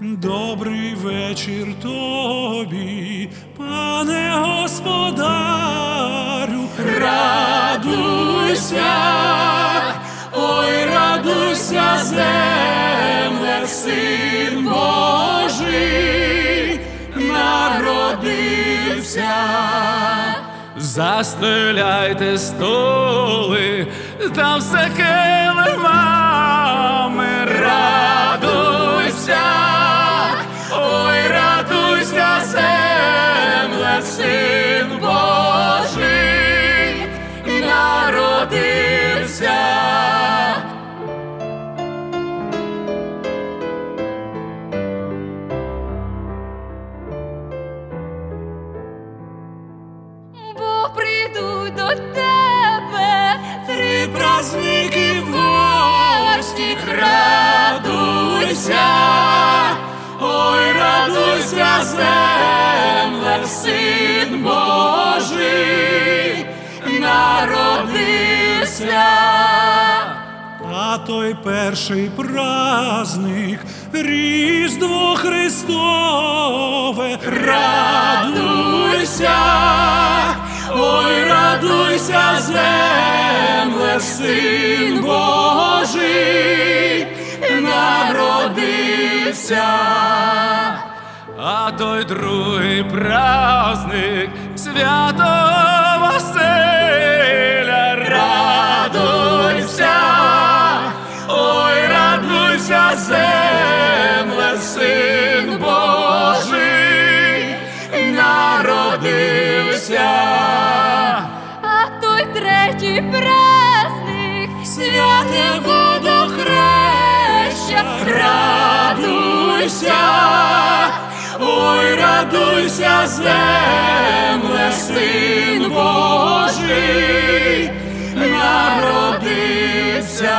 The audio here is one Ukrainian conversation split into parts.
Добрий вечір тобі, пане господарю. Радуйся, ой, радуйся, земле, Син Божий народився. Застеляйте столи, там все килимами. Радуйся, ой, радуйся, земле, Син Божий народився. Бо прийдуть до тебе три праздники в гості. Радуйся, ой, радуйся, земле, Син Божий народився. А той перший праздник — Різдво Христове. Радуйся, ой, радуйся, земле, Син Божий народився. А той другий праздник Святого Василя. Радуйся, ой, радуйся, земле, Син Божий народився. А той третій праздник святе водохреща. Радуйся, ой, радуйся, земле, Син Божий народився.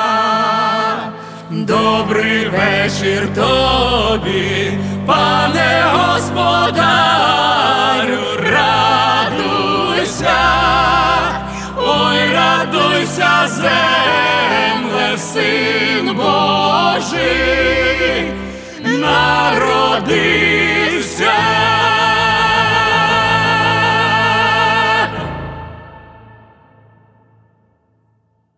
Добрий вечір тобі, пане господарю. Радуйся, ой, радуйся, земле, Син Божий народився.